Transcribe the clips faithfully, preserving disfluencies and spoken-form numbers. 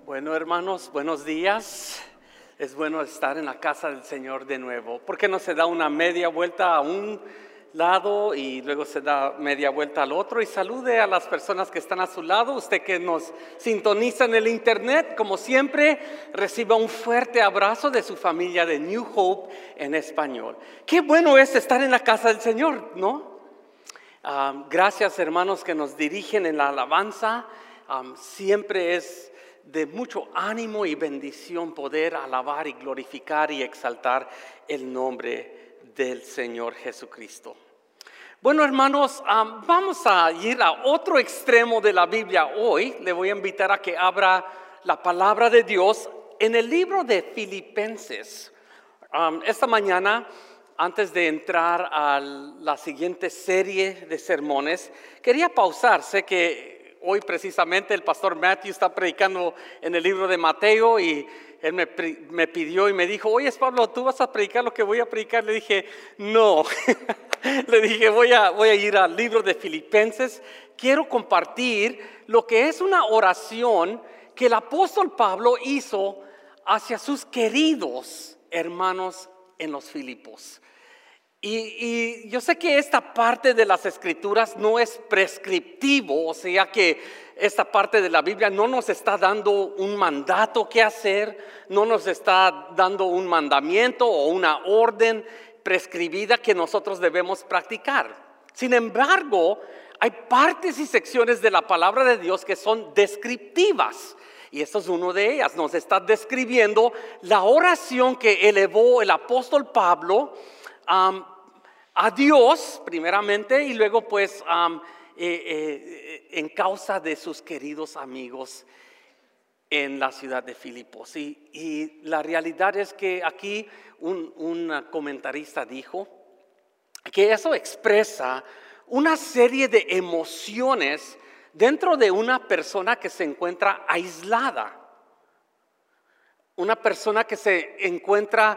Bueno, hermanos, buenos días. Es bueno estar en la casa del Señor de nuevo. ¿Por qué no se da una media vuelta a un lado y luego se da media vuelta al otro? Y salude a las personas que están a su lado. Usted que nos sintoniza en el internet, como siempre, reciba un fuerte abrazo de su familia de New Hope en español. Qué bueno es estar en la casa del Señor, ¿no? Um, gracias, hermanos, que nos dirigen en la alabanza. Um, siempre es de mucho ánimo y bendición poder alabar y glorificar y exaltar el nombre del Señor Jesucristo. Bueno, hermanos, um, vamos a ir a otro extremo de la Biblia hoy. Le voy a invitar a que abra la palabra de Dios en el libro de Filipenses. Um, esta mañana, antes de entrar a la siguiente serie de sermones, quería pausar. Sé que hoy precisamente el pastor Matthew está predicando en el libro de Mateo y él me, me pidió y me dijo, oye Pablo, ¿tú vas a predicar lo que voy a predicar? Le dije, no. Le dije, voy a, voy a ir al libro de Filipenses. Quiero compartir lo que es una oración que el apóstol Pablo hizo hacia sus queridos hermanos en los Filipos. Y, y yo sé que esta parte de las escrituras no es prescriptivo, o sea que esta parte de la Biblia no nos está dando un mandato que hacer, no nos está dando un mandamiento o una orden prescribida que nosotros debemos practicar. Sin embargo, hay partes y secciones de la palabra de Dios que son descriptivas. Y esta es una de ellas, nos está describiendo la oración que elevó el apóstol Pablo Um, a Dios primeramente y luego pues um, eh, eh, en causa de sus queridos amigos en la ciudad de Filipos. Y, y la realidad es que aquí un, un comentarista dijo que eso expresa una serie de emociones dentro de una persona que se encuentra aislada, una persona que se encuentra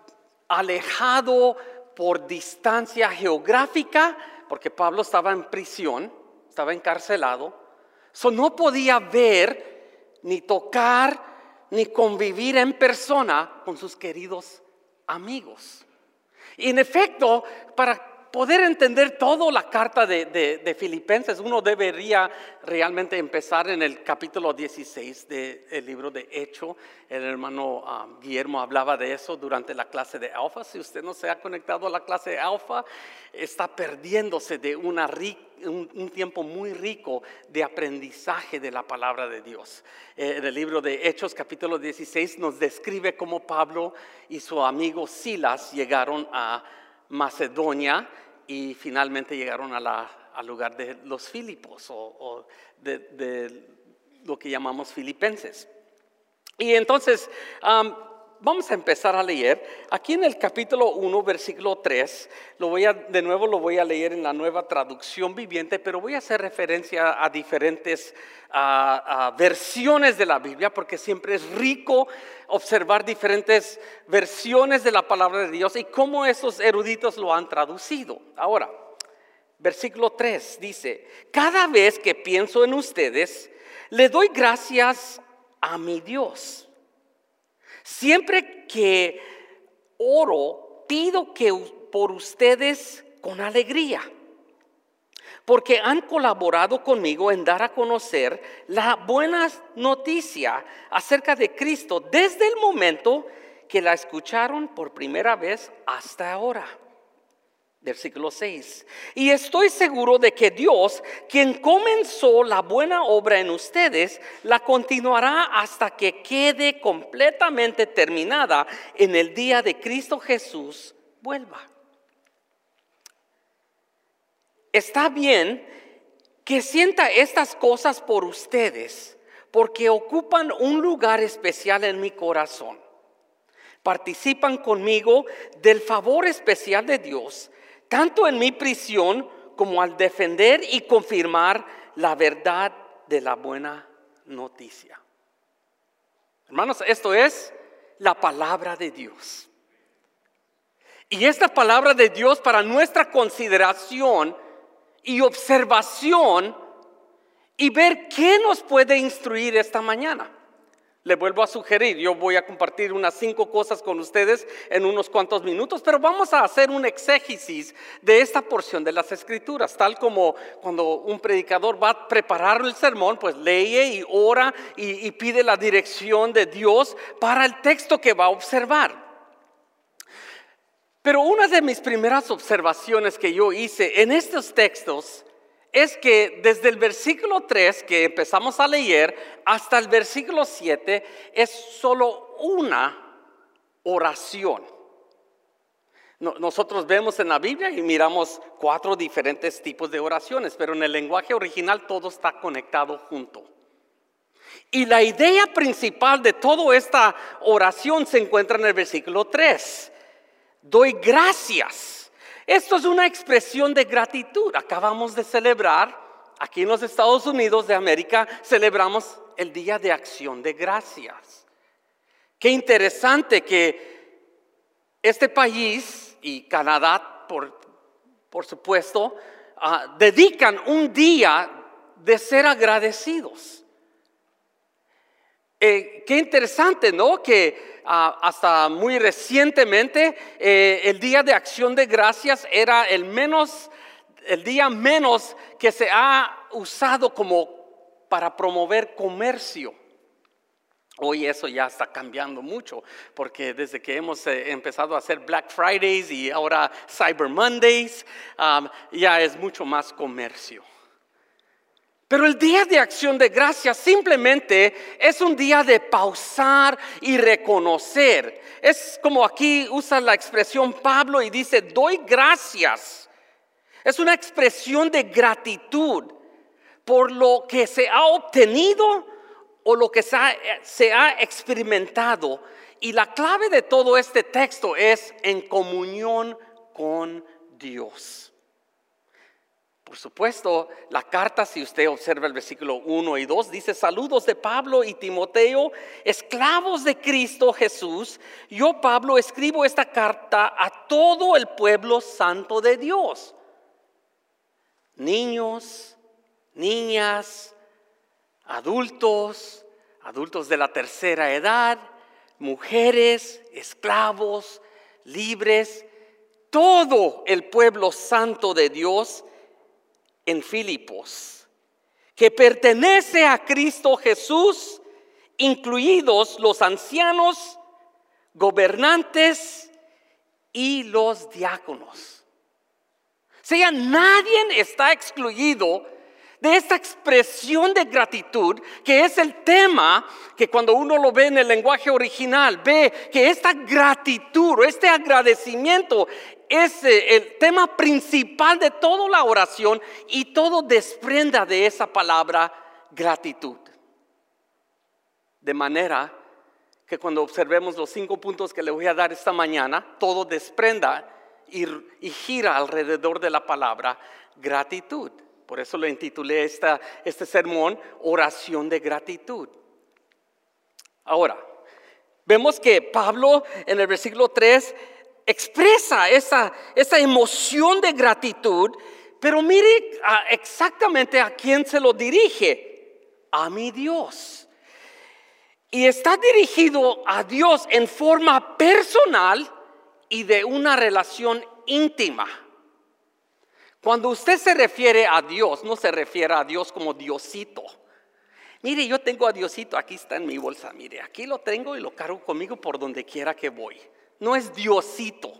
alejado por distancia geográfica, porque Pablo estaba en prisión, estaba encarcelado, so no podía ver, ni tocar, ni convivir en persona con sus queridos amigos. Y en efecto, para poder entender toda la carta de, de, de Filipenses, uno debería realmente empezar en el capítulo dieciséis del libro de Hechos. El hermano um, Guillermo hablaba de eso durante la clase de Alfa. Si usted no se ha conectado a la clase de Alfa, está perdiéndose de una, un, un tiempo muy rico de aprendizaje de la palabra de Dios. Eh, en el libro de Hechos, capítulo dieciséis, nos describe cómo Pablo y su amigo Silas llegaron a Macedonia y finalmente llegaron a la, al lugar de los Filipos o, o de, de lo que llamamos filipenses. Y entonces um, vamos a empezar a leer aquí en el capítulo uno, versículo tres. Lo voy a, de nuevo lo voy a leer en la Nueva Traducción Viviente, pero voy a hacer referencia a diferentes a, a versiones de la Biblia, porque siempre es rico observar diferentes versiones de la palabra de Dios y cómo esos eruditos lo han traducido. Ahora, versículo tres dice, cada vez que pienso en ustedes, le doy gracias a mi Dios. Siempre que oro, pido que por ustedes con alegría, porque han colaborado conmigo en dar a conocer la buena noticia acerca de Cristo desde el momento que la escucharon por primera vez hasta ahora. Versículo seis. Y estoy seguro de que Dios, quien comenzó la buena obra en ustedes, la continuará hasta que quede completamente terminada en el día de Cristo Jesús vuelva. Está bien que sienta estas cosas por ustedes, porque ocupan un lugar especial en mi corazón. Participan conmigo del favor especial de Dios, tanto en mi prisión como al defender y confirmar la verdad de la buena noticia. Hermanos, esto es la palabra de Dios. Y esta palabra de Dios para nuestra consideración y observación y ver qué nos puede instruir esta mañana. Le vuelvo a sugerir, yo voy a compartir unas cinco cosas con ustedes en unos cuantos minutos, pero vamos a hacer un exégesis de esta porción de las Escrituras, tal como cuando un predicador va a preparar el sermón, pues lee y ora y, y pide la dirección de Dios para el texto que va a observar. Pero una de mis primeras observaciones que yo hice en estos textos es que desde el versículo tres que empezamos a leer hasta el versículo siete es solo una oración. Nosotros vemos en la Biblia y miramos cuatro diferentes tipos de oraciones, pero en el lenguaje original todo está conectado junto. Y la idea principal de toda esta oración se encuentra en el versículo tres. Doy gracias. Esto es una expresión de gratitud. Acabamos de celebrar, aquí en los Estados Unidos de América, celebramos el Día de Acción de Gracias. Qué interesante que este país y Canadá, por, por supuesto, uh, dedican un día de ser agradecidos. Eh, qué interesante, ¿no? Que uh, hasta muy recientemente eh, el Día de Acción de Gracias era el menos, el día menos que se ha usado como para promover comercio. Hoy eso ya está cambiando mucho, porque desde que hemos eh, empezado a hacer Black Fridays y ahora Cyber Mondays, um, ya es mucho más comercio. Pero el Día de Acción de Gracias simplemente es un día de pausar y reconocer. Es como aquí usa la expresión Pablo y dice, doy gracias. Es una expresión de gratitud por lo que se ha obtenido o lo que se ha, se ha experimentado. Y la clave de todo este texto es en comunión con Dios. Por supuesto, la carta, si usted observa el versículo uno y dos, dice, saludos de Pablo y Timoteo, esclavos de Cristo Jesús. Yo, Pablo, escribo esta carta a todo el pueblo santo de Dios. Niños, niñas, adultos, adultos de la tercera edad, mujeres, esclavos, libres, todo el pueblo santo de Dios en Filipos, que pertenece a Cristo Jesús, incluidos los ancianos, gobernantes y los diáconos. O sea, nadie está excluido de esta expresión de gratitud, que es el tema que cuando uno lo ve en el lenguaje original, ve que esta gratitud, este agradecimiento es el tema principal de toda la oración y todo desprenda de esa palabra gratitud. De manera que cuando observemos los cinco puntos que le voy a dar esta mañana, todo desprenda y, y gira alrededor de la palabra gratitud. Por eso le intitulé esta, este sermón, oración de gratitud. Ahora, vemos que Pablo en el versículo tres expresa esa, esa emoción de gratitud, pero mire a, exactamente a quién se lo dirige, a mi Dios. Y está dirigido a Dios en forma personal y de una relación íntima. Cuando usted se refiere a Dios, no se refiere a Dios como Diosito. Mire, yo tengo a Diosito, aquí está en mi bolsa, mire, aquí lo tengo y lo cargo conmigo por donde quiera que voy. No es Diosito.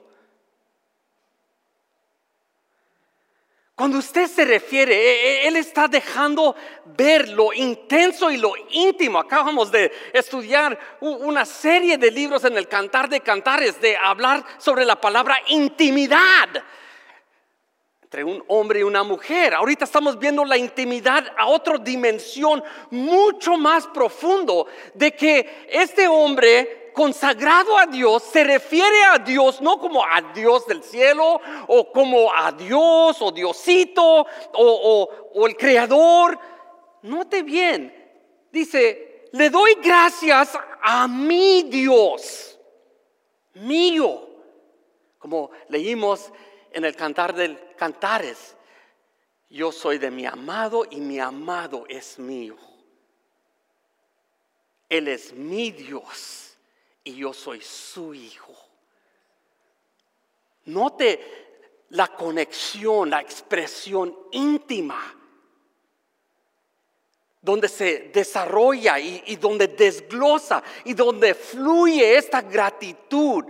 Cuando usted se refiere, Él está dejando ver lo intenso y lo íntimo. Acabamos de estudiar una serie de libros en el Cantar de Cantares, de hablar sobre la palabra intimidad entre un hombre y una mujer. Ahorita estamos viendo la intimidad a otra dimensión mucho más profundo, de que este hombre consagrado a Dios se refiere a Dios no como a Dios del cielo o como a Dios o Diosito o, o, o el creador. Note bien, dice, le doy gracias a mi Dios, mío, como leímos en el Cantar del Cantares, yo soy de mi amado y mi amado es mío. Él es mi Dios y yo soy su hijo. Note la conexión, la expresión íntima, donde se desarrolla y, y donde desglosa y donde fluye esta gratitud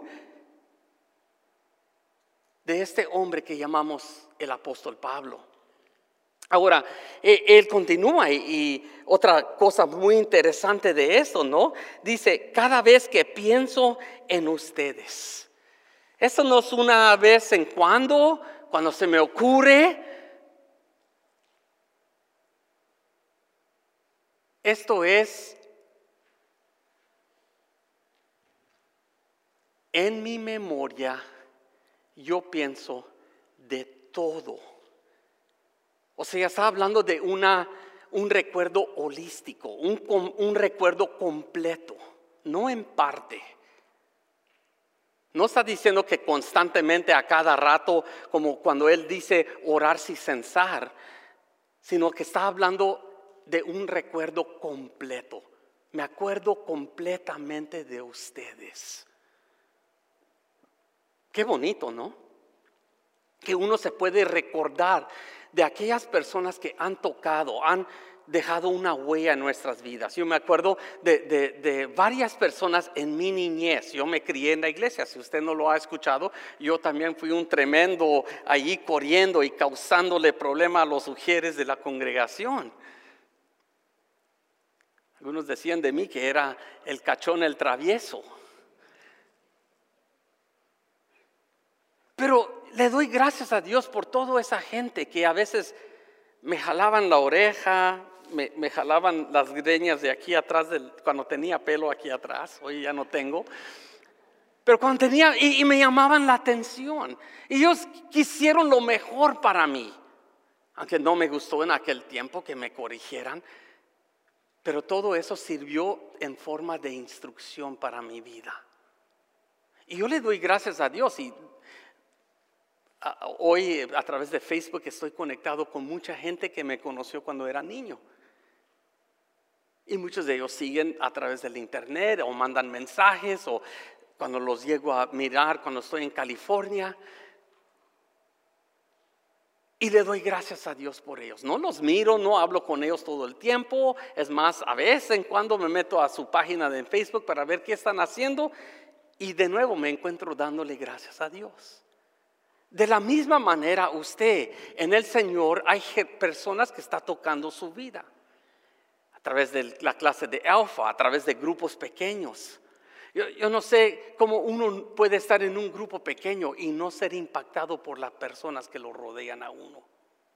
de este hombre que llamamos el apóstol Pablo. Ahora, él continúa y, y otra cosa muy interesante de esto, ¿no? Dice, cada vez que pienso en ustedes. Eso no es una vez en cuando, cuando se me ocurre. Esto es en mi memoria, yo pienso de todo. O sea, está hablando de una, un recuerdo holístico, un, un recuerdo completo, no en parte. No está diciendo que constantemente a cada rato, como cuando él dice orar sin cesar, sino que está hablando de un recuerdo completo. Me acuerdo completamente de ustedes. Qué bonito, ¿no? Que uno se puede recordar de aquellas personas que han tocado, han dejado una huella en nuestras vidas. Yo me acuerdo de, de, de varias personas en mi niñez. Yo me crié en la iglesia. Si usted no lo ha escuchado, yo también fui un tremendo allí corriendo y causándole problema a los ujieres de la congregación. Algunos decían de mí que era el cachón, el travieso. Pero le doy gracias a Dios por toda esa gente que a veces me jalaban la oreja, me, me jalaban las greñas de aquí atrás, del, cuando tenía pelo aquí atrás, hoy ya no tengo. Pero cuando tenía, y, y me llamaban la atención. Y ellos quisieron lo mejor para mí. Aunque no me gustó en aquel tiempo que me corrigieran. Pero todo eso sirvió en forma de instrucción para mi vida. Y yo le doy gracias a Dios. Y a, hoy a través de Facebook estoy conectado con mucha gente que me conoció cuando era niño. Y muchos de ellos siguen a través del internet o mandan mensajes o cuando los llego a mirar cuando estoy en California. Y le doy gracias a Dios por ellos. No los miro, no hablo con ellos todo el tiempo. Es más, a veces en cuando me meto a su página de Facebook para ver qué están haciendo. Y de nuevo me encuentro dándole gracias a Dios. De la misma manera usted, en el Señor, hay personas que están tocando su vida. A través de la clase de Alfa, a través de grupos pequeños. Yo, yo no sé cómo uno puede estar en un grupo pequeño y no ser impactado por las personas que lo rodean a uno.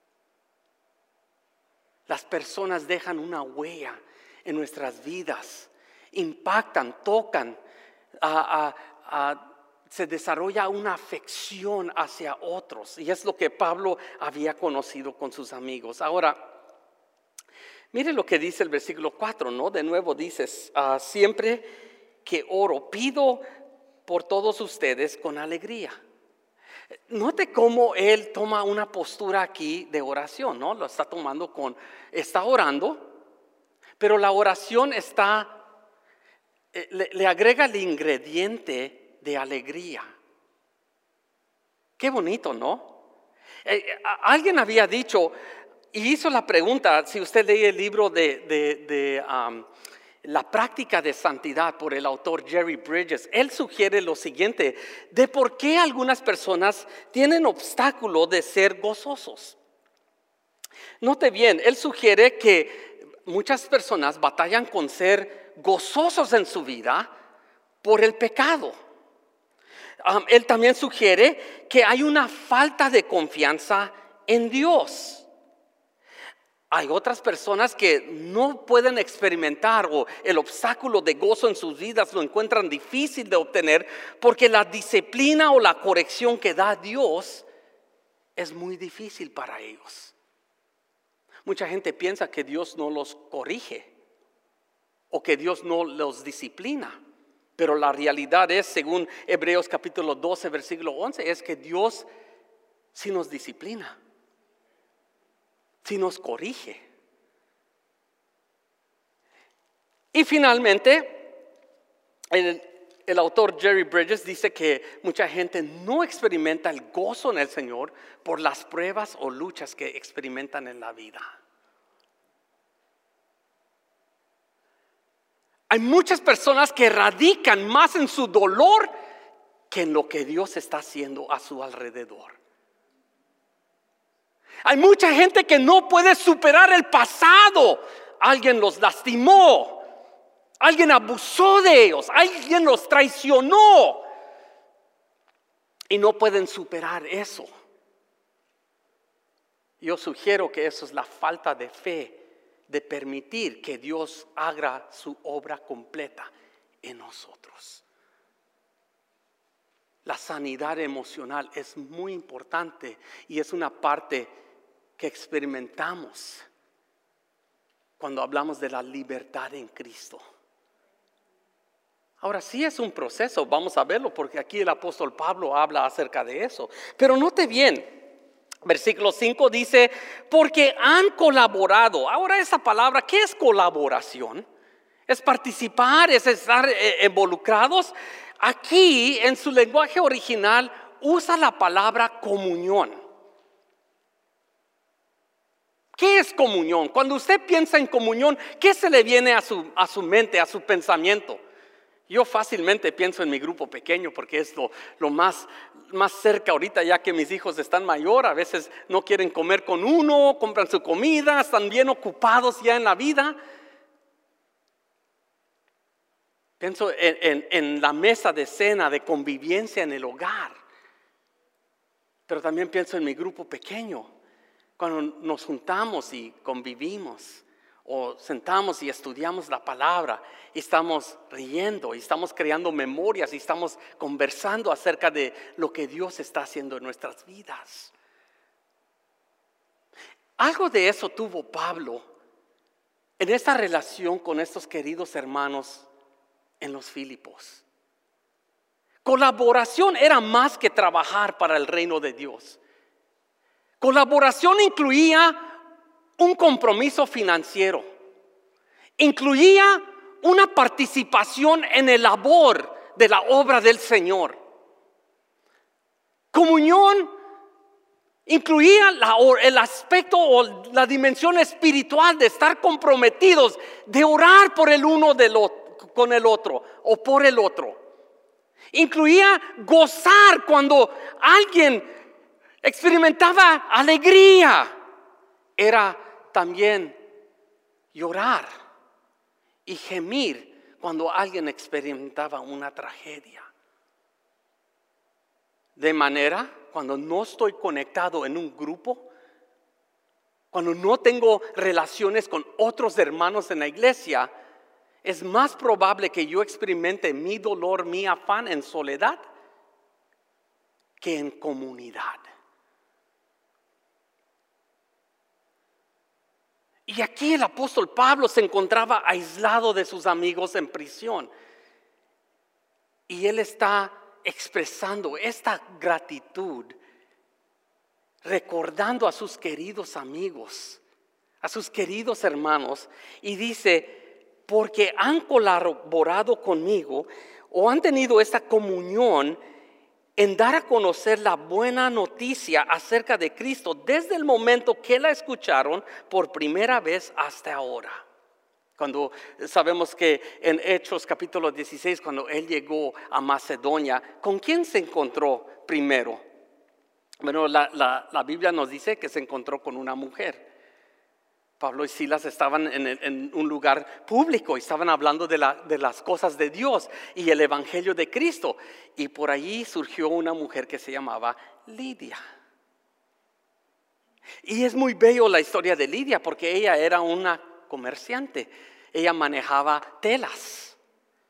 Las personas dejan una huella en nuestras vidas, impactan, tocan, a, a, a, se desarrolla una afección hacia otros. Y es lo que Pablo había conocido con sus amigos. Ahora, mire lo que dice el versículo cuatro, ¿no? De nuevo dices, uh, siempre que oro, pido por todos ustedes con alegría. Note cómo él toma una postura aquí de oración, ¿no? Lo está tomando con, está orando, pero la oración está, eh, le, le agrega el ingrediente de alegría. Qué bonito, ¿no? Eh, alguien había dicho, y hizo la pregunta, si usted lee el libro de, de, de um, La práctica de santidad por el autor Jerry Bridges, él sugiere lo siguiente, de por qué algunas personas tienen obstáculo de ser gozosos. Note bien, él sugiere que muchas personas batallan con ser gozosos en su vida por el pecado. Um, él también sugiere que hay una falta de confianza en Dios. Hay otras personas que no pueden experimentar o el obstáculo de gozo en sus vidas lo encuentran difícil de obtener porque la disciplina o la corrección que da Dios es muy difícil para ellos. Mucha gente piensa que Dios no los corrige o que Dios no los disciplina, pero la realidad es, según Hebreos capítulo doce, versículo once, es que Dios sí nos disciplina. Si nos corrige. Y finalmente, el, el autor Jerry Bridges dice que mucha gente no experimenta el gozo en el Señor por las pruebas o luchas que experimentan en la vida. Hay muchas personas que radican más en su dolor que en lo que Dios está haciendo a su alrededor. Hay mucha gente que no puede superar el pasado. Alguien los lastimó, alguien abusó de ellos, alguien los traicionó y no pueden superar eso. Yo sugiero que eso es la falta de fe, de permitir que Dios haga su obra completa en nosotros. La sanidad emocional es muy importante y es una parte que experimentamos cuando hablamos de la libertad en Cristo. Ahora sí es un proceso, vamos a verlo porque aquí el apóstol Pablo habla acerca de eso. Pero note bien. Versículo cinco dice, porque han colaborado. Ahora esa palabra, ¿qué es colaboración? Es participar, es estar eh, involucrados. Aquí en su lenguaje original usa la palabra comunión. ¿Qué es comunión? Cuando usted piensa en comunión, ¿qué se le viene a su, a su mente, a su pensamiento? Yo fácilmente pienso en mi grupo pequeño porque es lo, lo más, más cerca ahorita, ya que mis hijos están mayor. A veces no quieren comer con uno, compran su comida, están bien ocupados ya en la vida. Pienso en, en, en la mesa de cena, de convivencia en el hogar. Pero también pienso en mi grupo pequeño, cuando nos juntamos y convivimos. O sentamos y estudiamos la palabra y estamos riendo y estamos creando memorias y estamos conversando acerca de lo que Dios está haciendo en nuestras vidas. Algo de eso tuvo Pablo en esta relación con estos queridos hermanos en los Filipos. Colaboración era más que trabajar para el reino de Dios. Colaboración incluía un compromiso financiero, incluía una participación en el labor de la obra del Señor. Comunión incluía la, el aspecto o la dimensión espiritual de estar comprometidos, de orar por el uno del otro, con el otro o por el otro. Incluía gozar cuando alguien experimentaba alegría. Era también llorar y gemir cuando alguien experimentaba una tragedia. De manera, cuando no estoy conectado en un grupo, cuando no tengo relaciones con otros hermanos en la iglesia, es más probable que yo experimente mi dolor, mi afán en soledad que en comunidad. Y aquí el apóstol Pablo se encontraba aislado de sus amigos en prisión. Y él está expresando esta gratitud, recordando a sus queridos amigos, a sus queridos hermanos. Y dice, porque han colaborado conmigo o han tenido esta comunión en dar a conocer la buena noticia acerca de Cristo desde el momento que la escucharon por primera vez hasta ahora. Cuando sabemos que en Hechos capítulo dieciséis, cuando él llegó a Macedonia, ¿con quién se encontró primero? Bueno, la, la, la Biblia nos dice que se encontró con una mujer. Pablo y Silas estaban en, en un lugar público y estaban hablando de, la, de las cosas de Dios y el evangelio de Cristo. Y por allí surgió una mujer que se llamaba Lidia. Y es muy bello la historia de Lidia porque ella era una comerciante. Ella manejaba telas.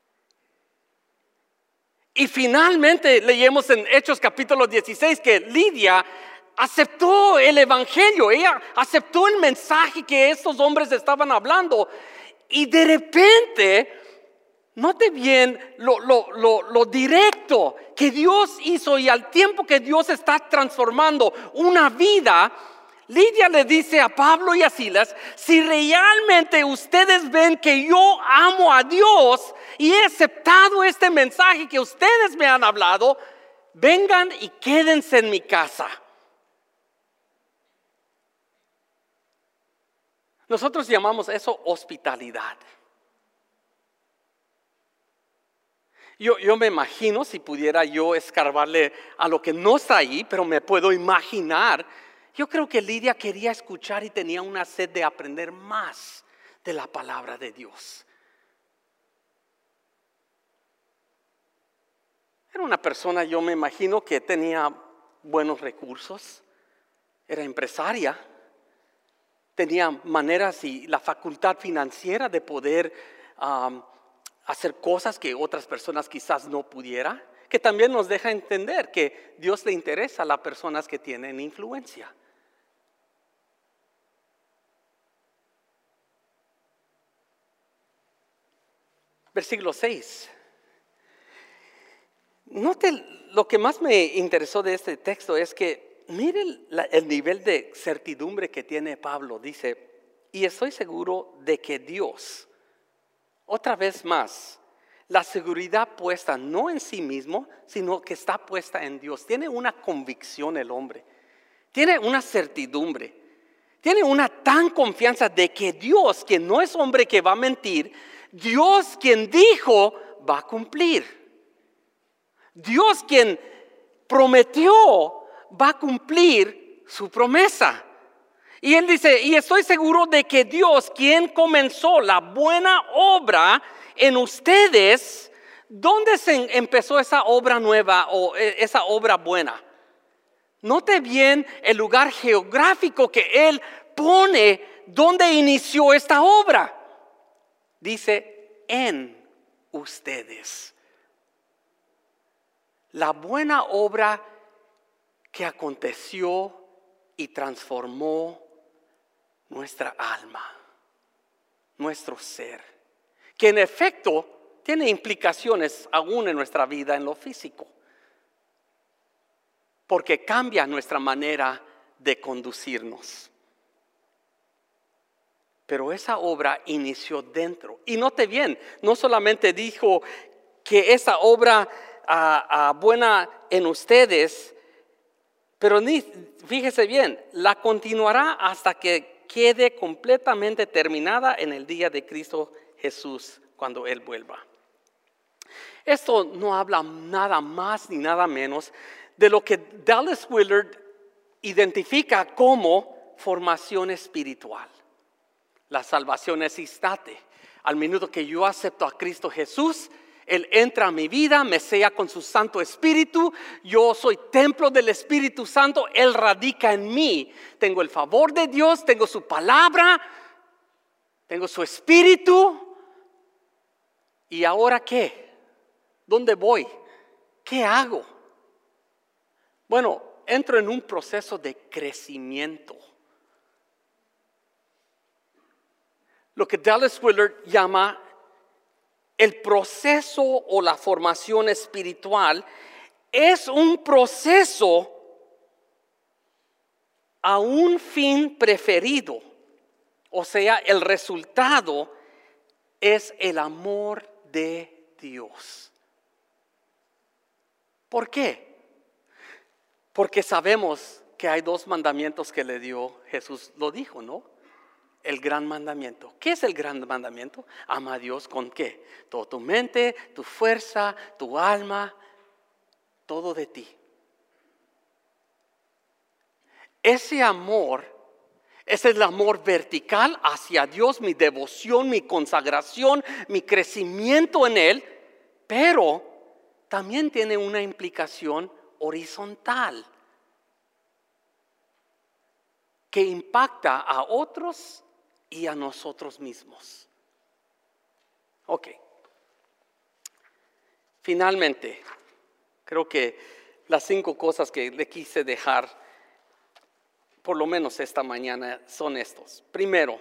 Y finalmente leemos en Hechos capítulo dieciséis que Lidia aceptó el evangelio, ella aceptó el mensaje que estos hombres estaban hablando. Y de repente, note bien lo, lo, lo, lo directo que Dios hizo y al tiempo que Dios está transformando una vida, Lidia le dice a Pablo y a Silas: si realmente ustedes ven que yo amo a Dios y he aceptado este mensaje que ustedes me han hablado, vengan y quédense en mi casa. Nosotros llamamos eso hospitalidad. Yo, yo me imagino, si pudiera yo escarbarle a lo que no está ahí, pero me puedo imaginar. Yo creo que Lidia quería escuchar y tenía una sed de aprender más de la palabra de Dios. Era una persona, yo me imagino, que tenía buenos recursos, era empresaria, tenía maneras y la facultad financiera de poder um, hacer cosas que otras personas quizás no pudieran, que también nos deja entender que Dios le interesa a las personas que tienen influencia. Versículo seis. Note, lo que más me interesó de este texto es que mire el, el nivel de certidumbre que tiene Pablo. Dice: y estoy seguro de que Dios, otra vez más, la seguridad puesta no en sí mismo, sino que está puesta en Dios. Tiene una convicción el hombre, tiene una certidumbre, tiene una tan confianza de que Dios, que no es hombre que va a mentir, Dios quien dijo va a cumplir. Dios quien prometió va a cumplir su promesa. Y él dice: y estoy seguro de que Dios, quien comenzó la buena obra en ustedes. ¿Dónde se empezó esa obra nueva o esa obra buena? Note bien el lugar geográfico que él pone donde inició esta obra. Dice: en ustedes. La buena obra que aconteció y transformó nuestra alma, nuestro ser, que en efecto tiene implicaciones aún en nuestra vida en lo físico, porque cambia nuestra manera de conducirnos. Pero esa obra inició dentro. Y note bien, no solamente dijo que esa obra uh, uh, buena en ustedes, pero ni, fíjese bien, la continuará hasta que quede completamente terminada en el día de Cristo Jesús, cuando Él vuelva. Esto no habla nada más ni nada menos de lo que Dallas Willard identifica como formación espiritual. La salvación es instante. Al minuto que yo acepto a Cristo Jesús, Él entra a mi vida, me sella con su Santo Espíritu. Yo soy templo del Espíritu Santo. Él radica en mí. Tengo el favor de Dios, tengo su palabra, tengo su Espíritu. ¿Y ahora qué? ¿Dónde voy? ¿Qué hago? Bueno, entro en un proceso de crecimiento. Lo que Dallas Willard llama el proceso o la formación espiritual es un proceso a un fin preferido. O sea, el resultado es el amor de Dios. ¿Por qué? Porque sabemos que hay dos mandamientos que le dio Jesús, lo dijo, ¿no? El gran mandamiento. ¿Qué es el gran mandamiento? Ama a Dios con ¿qué? Toda tu mente, tu fuerza, tu alma, todo de ti. Ese amor es el amor vertical hacia Dios, mi devoción, mi consagración, mi crecimiento en Él, pero también tiene una implicación horizontal que impacta a otros y a nosotros mismos. Ok. Finalmente, creo que las cinco cosas que le quise dejar, por lo menos esta mañana, son estos. Primero,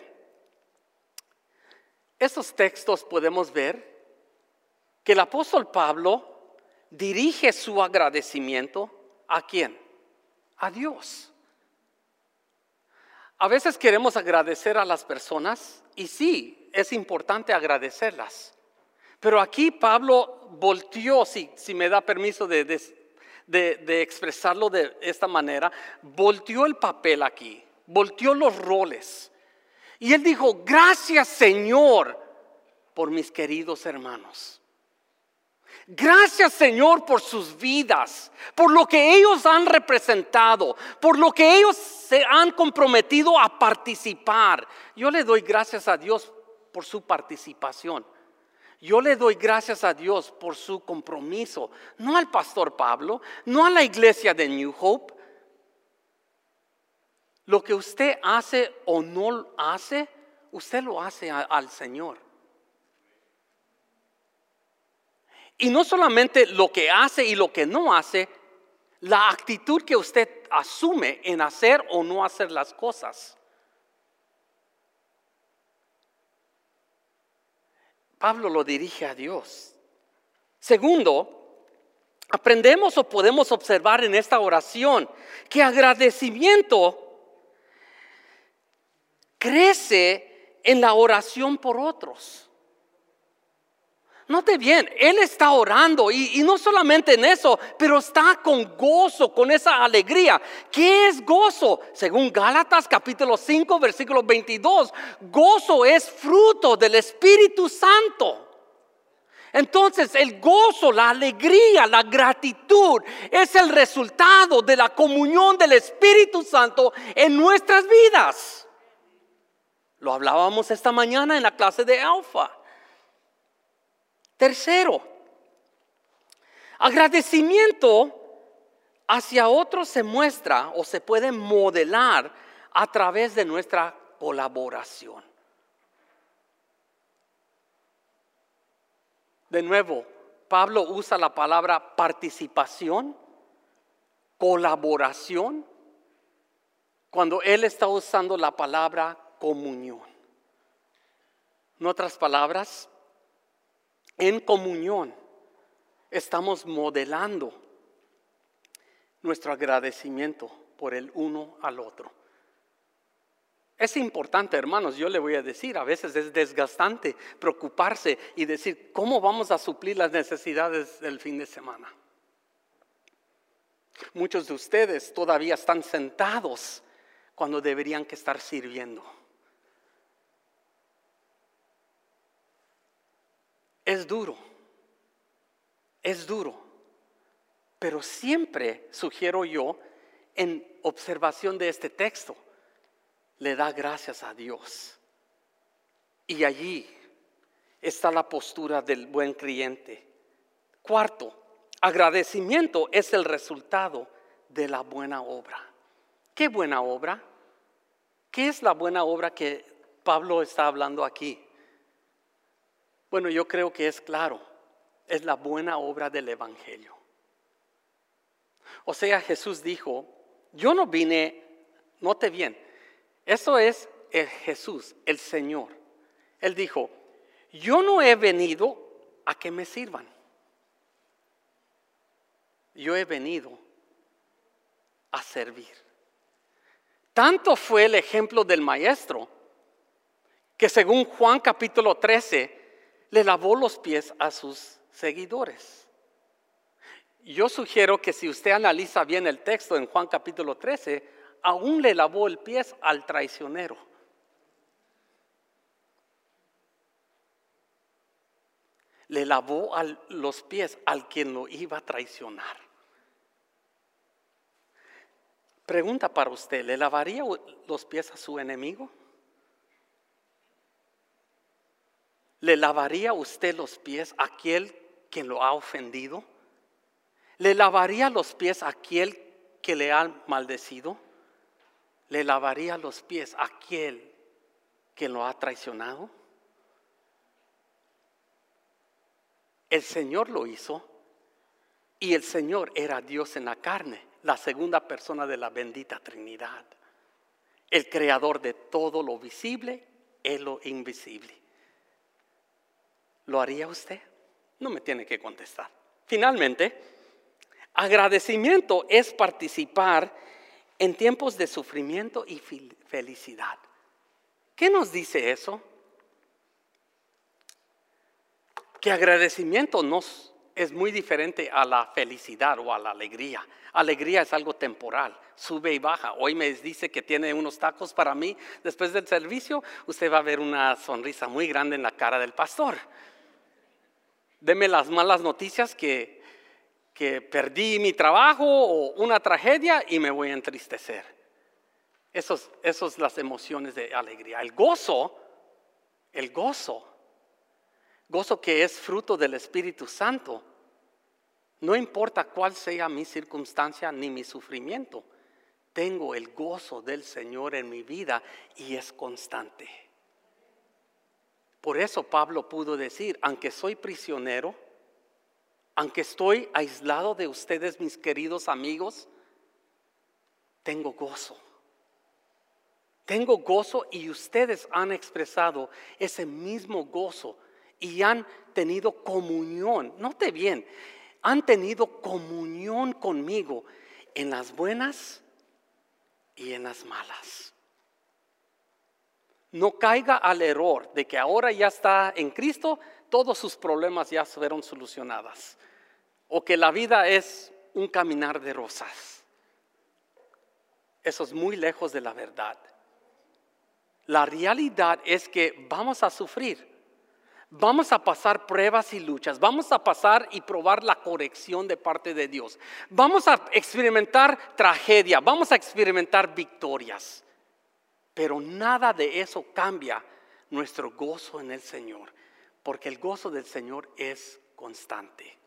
estos textos podemos ver que el apóstol Pablo dirige su agradecimiento ¿a quién? A Dios. A veces queremos agradecer a las personas y sí, es importante agradecerlas. Pero aquí Pablo volteó, si, si me da permiso de, de, de, de expresarlo de esta manera, volteó el papel aquí, volteó los roles. Y él dijo, gracias Señor por mis queridos hermanos. Gracias Señor por sus vidas, por lo que ellos han representado, por lo que ellos se han comprometido a participar. Yo le doy gracias a Dios por su participación. Yo le doy gracias a Dios por su compromiso, no al pastor Pablo, no a la iglesia de New Hope. Lo que usted hace o no hace, usted lo hace a, al Señor. Y no solamente lo que hace y lo que no hace, la actitud que usted asume en hacer o no hacer las cosas. Pablo lo dirige a Dios. Segundo, aprendemos o podemos observar en esta oración que agradecimiento crece en la oración por otros. Note bien, él está orando y, y no solamente en eso, pero está con gozo, con esa alegría. ¿Qué es gozo? Según Gálatas capítulo cinco, versículo veintidós, gozo es fruto del Espíritu Santo. Entonces el gozo, la alegría, la gratitud es el resultado de la comunión del Espíritu Santo en nuestras vidas. Lo hablábamos esta mañana en la clase de Alfa. Tercero, agradecimiento hacia otros se muestra o se puede modelar a través de nuestra colaboración. De nuevo, Pablo usa la palabra participación, colaboración, cuando él está usando la palabra comunión. En otras palabras, en comunión estamos modelando nuestro agradecimiento por el uno al otro. Es importante, hermanos, yo le voy a decir, a veces es desgastante preocuparse y decir, ¿cómo vamos a suplir las necesidades del fin de semana? Muchos de ustedes todavía están sentados cuando deberían que estar sirviendo. Es duro, es duro, pero siempre sugiero yo, en observación de este texto, le da gracias a Dios. Y allí está la postura del buen creyente. Cuarto, agradecimiento es el resultado de la buena obra. ¿Qué buena obra? ¿Qué es la buena obra que Pablo está hablando aquí? Bueno, yo creo que es claro, es la buena obra del Evangelio. O sea, Jesús dijo, yo no vine, note bien, eso es el Jesús, el Señor. Él dijo, yo no he venido a que me sirvan. Yo he venido a servir. Tanto fue el ejemplo del maestro, que según Juan capítulo trece, le lavó los pies a sus seguidores. Yo sugiero que si usted analiza bien el texto en Juan capítulo trece, aún le lavó el pie al traicionero. Le lavó al, los pies al quien lo iba a traicionar. Pregunta para usted, ¿le lavaría los pies a su enemigo? ¿Le lavaría usted los pies a aquel que lo ha ofendido? ¿Le lavaría los pies a aquel que le ha maldecido? ¿Le lavaría los pies a aquel que lo ha traicionado? El Señor lo hizo y el Señor era Dios en la carne, la segunda persona de la bendita Trinidad, el creador de todo lo visible y lo invisible. ¿Lo haría usted? No me tiene que contestar. Finalmente, agradecimiento es participar en tiempos de sufrimiento y felicidad. ¿Qué nos dice eso? Que agradecimiento nos es muy diferente a la felicidad o a la alegría. Alegría es algo temporal, sube y baja. Hoy me dice que tiene unos tacos para mí. Después del servicio, usted va a ver una sonrisa muy grande en la cara del pastor. Deme las malas noticias que, que perdí mi trabajo o una tragedia y me voy a entristecer. Esas son las emociones de alegría. El gozo, el gozo. Gozo que es fruto del Espíritu Santo. No importa cuál sea mi circunstancia ni mi sufrimiento, tengo el gozo del Señor en mi vida y es constante. Por eso Pablo pudo decir, aunque soy prisionero, aunque estoy aislado de ustedes, mis queridos amigos, tengo gozo. Tengo gozo y ustedes han expresado ese mismo gozo. Y han tenido comunión, note bien, han tenido comunión conmigo en las buenas y en las malas. No caiga al error de que ahora ya está en Cristo, todos sus problemas ya fueron solucionados. O que la vida es un caminar de rosas. Eso es muy lejos de la verdad. La realidad es que vamos a sufrir. Vamos a pasar pruebas y luchas, vamos a pasar y probar la corrección de parte de Dios. Vamos a experimentar tragedia, vamos a experimentar victorias. Pero nada de eso cambia nuestro gozo en el Señor, porque el gozo del Señor es constante.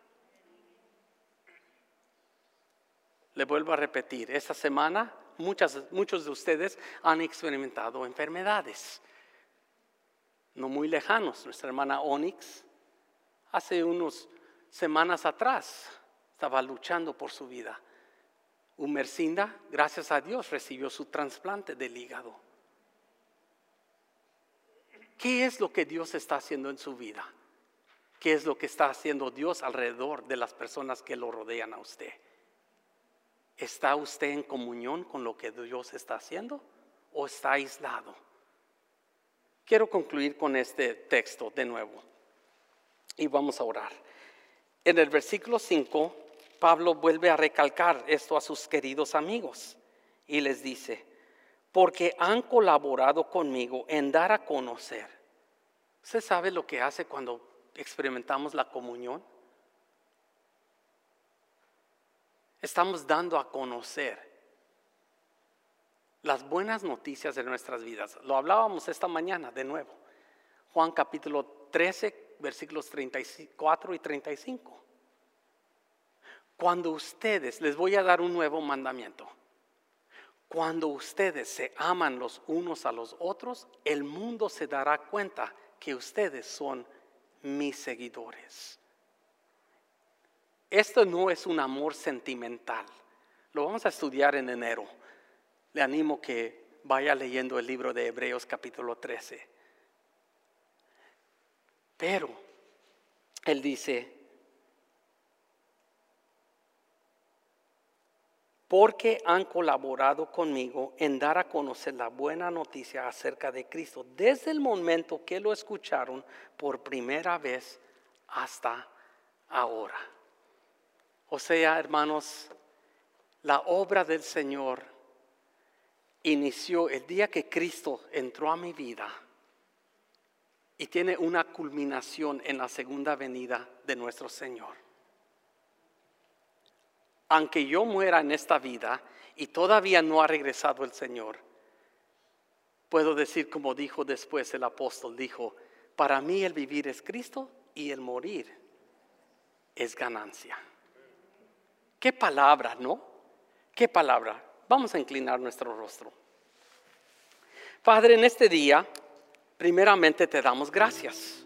Le vuelvo a repetir, esta semana muchas, muchos de ustedes han experimentado enfermedades. No muy lejanos, nuestra hermana Onyx, hace unas semanas atrás, estaba luchando por su vida. Umercinda, gracias a Dios, recibió su trasplante del hígado. ¿Qué es lo que Dios está haciendo en su vida? ¿Qué es lo que está haciendo Dios alrededor de las personas que lo rodean a usted? ¿Está usted en comunión con lo que Dios está haciendo o está aislado? Quiero concluir con este texto de nuevo y vamos a orar. En el versículo cinco, Pablo vuelve a recalcar esto a sus queridos amigos y les dice, porque han colaborado conmigo en dar a conocer. ¿Usted sabe lo que hace cuando experimentamos la comunión? Estamos dando a conocer las buenas noticias de nuestras vidas. Lo hablábamos esta mañana de nuevo. Juan capítulo trece, versículos treinta y cuatro y treinta y cinco. Cuando ustedes, les voy a dar un nuevo mandamiento. Cuando ustedes se aman los unos a los otros, el mundo se dará cuenta que ustedes son mis seguidores. Esto no es un amor sentimental. Lo vamos a estudiar en enero. Le animo que vaya leyendo el libro de Hebreos capítulo trece. Pero él dice, porque han colaborado conmigo en dar a conocer la buena noticia acerca de Cristo desde el momento que lo escucharon por primera vez hasta ahora. O sea, hermanos, la obra del Señor inició el día que Cristo entró a mi vida y tiene una culminación en la segunda venida de nuestro Señor. Aunque yo muera en esta vida y todavía no ha regresado el Señor, puedo decir como dijo después el apóstol, dijo, para mí el vivir es Cristo y el morir es ganancia. ¿Qué palabra, no? ¿Qué palabra? Vamos a inclinar nuestro rostro. Padre, en este día, primeramente te damos gracias.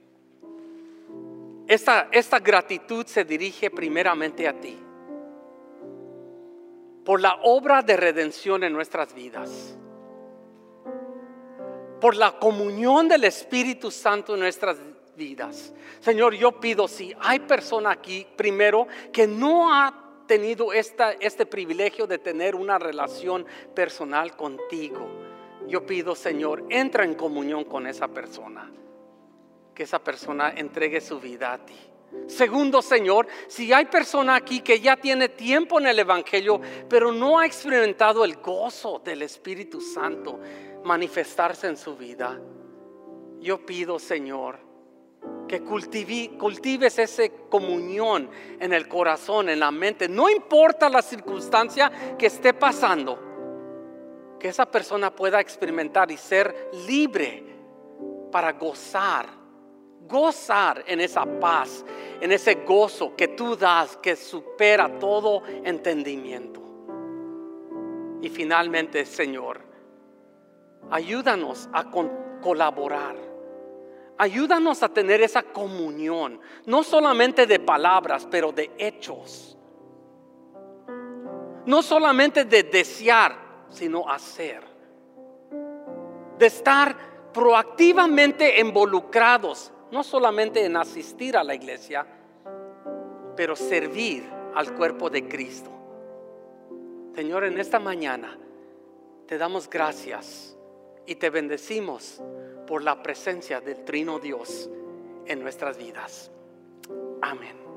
Esta, esta gratitud se dirige primeramente a ti. Por la obra de redención en nuestras vidas. Por la comunión del Espíritu Santo en nuestras vidas. Señor, yo pido si hay persona aquí, primero, que no ha tenido esta, este privilegio de tener una relación personal contigo, yo pido, Señor, entra en comunión con esa persona, que esa persona entregue su vida a ti. Segundo, Señor, si hay persona aquí que ya tiene tiempo en el Evangelio, pero no ha experimentado el gozo del Espíritu Santo manifestarse en su vida, yo pido, Señor, que cultivi, cultives esa comunión en el corazón, en la mente. No importa la circunstancia que esté pasando, que esa persona pueda experimentar y ser libre para gozar. Gozar en esa paz, en ese gozo que tú das, que supera todo entendimiento. Y finalmente, Señor, ayúdanos a con- colaborar. Ayúdanos a tener esa comunión, no solamente de palabras, pero de hechos. No solamente de desear, sino hacer. De estar proactivamente involucrados, no solamente en asistir a la iglesia, pero servir al cuerpo de Cristo. Señor, en esta mañana te damos gracias y te bendecimos por la presencia del Trino Dios en nuestras vidas. Amén.